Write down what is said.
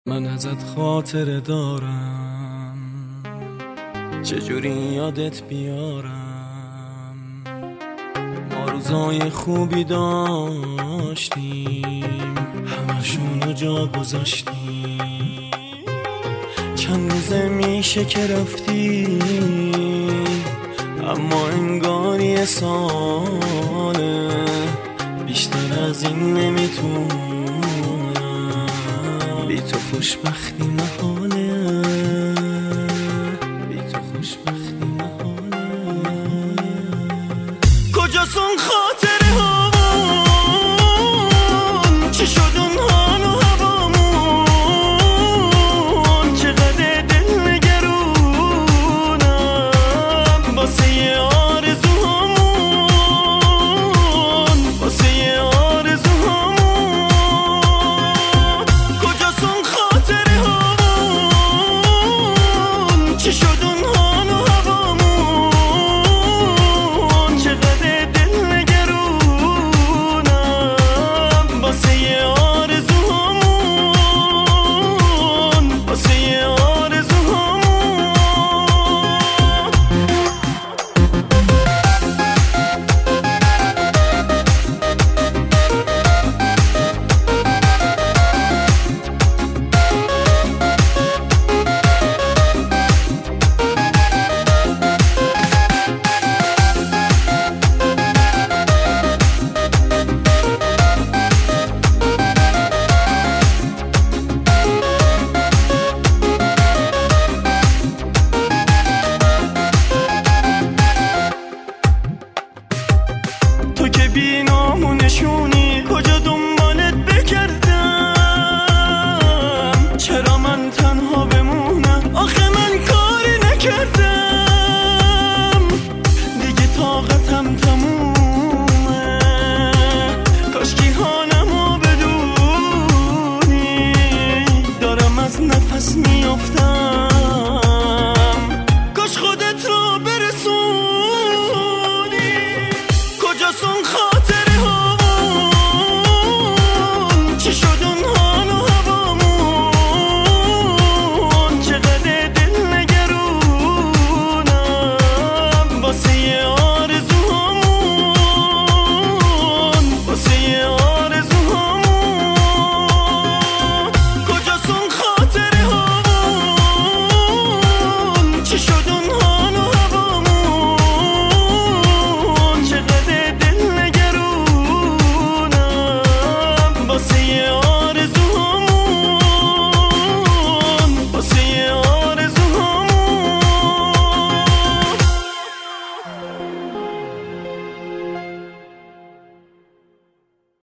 من ازت خاطره دارم، چجوری یادت بیارم. ما روزای خوبی داشتیم، همشونو جا گذاشتیم. چند روزه میشه که رفتی، اما انگار یه ساله. بیشتر از این نمیتونم، بی تو خوشبختی محاله، بی تو خوشبختی محاله. کجاست اون خاطره هامون؟ چی شد اون حال و هوامون؟ چقدر دل نگرونم واسه یه آرزوهامون، واسه یه آرزوهامون. چی شد اون حال و هوامون؟ چقدر دل نگرونم واسه یه آرزوهامون، واسه یه آرزوهامون. تو که بی نام و نشونی، کجا دنبالت بگردم؟ چرا